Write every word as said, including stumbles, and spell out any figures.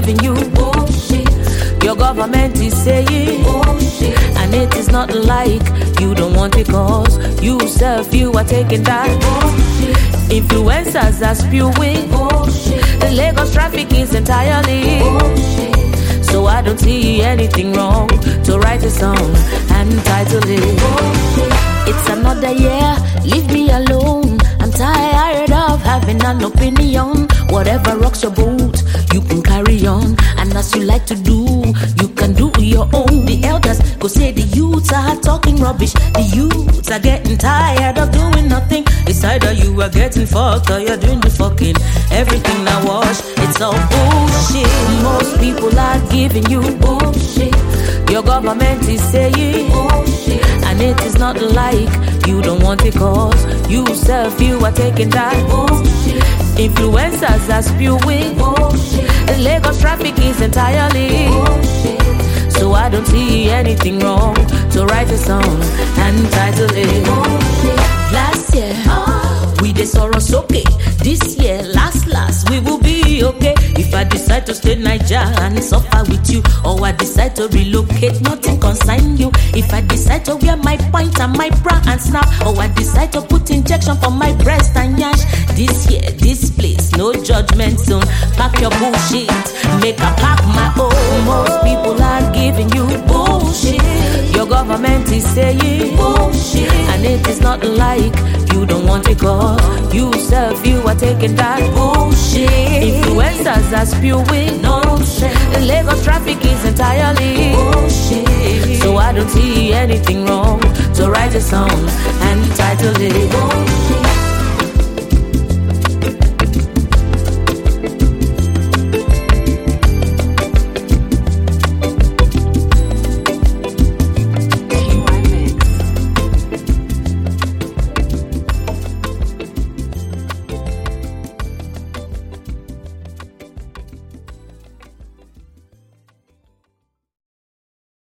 giving you bullshit. Your government is saying bullshit, and it is not like you don't want it, cause you self, you are taking that bullshit. Influencers are spewing bullshit. The Lagos traffic is entirely bullshit. So I don't see anything wrong to write a song and title it bullshit. It's another year, leave me alone. I'm tired of having an opinion. Whatever rocks your boat, you can carry on. And as you like to do, you can do your own. The elders go say the youths are talking rubbish. The youths are getting tired of doing nothing. It's either you are getting fucked or you're doing the fucking. Everything I wash, it's all bullshit. Most people are giving you bullshit. Your government is saying bullshit, and it is not like you don't want it, cause you self, you are taking that bullshit. Influencers are spewing bullshit. The Lagos traffic is entirely bullshit. So I don't see anything wrong to write a song and title it bullshit. Last year, oh, we did Soros okay. This year, last last, we will be okay. If I decide to stay in Niger and suffer with you, or I decide to relocate, nothing concern you. If I decide to wear my point and my bra and snap, or I decide to put injection for my breast and yash, this year, this place, no judgment zone. Pack your bullshit, make a pack my own. Most people are giving you bullshit. Your government is saying bullshit, and it is not like you don't want it, cause you self, you are taking that bullshit. Influencers are spewing nonsense. The Lagos traffic is entirely bullshit. So I don't see anything wrong to write a song and title it bullshit.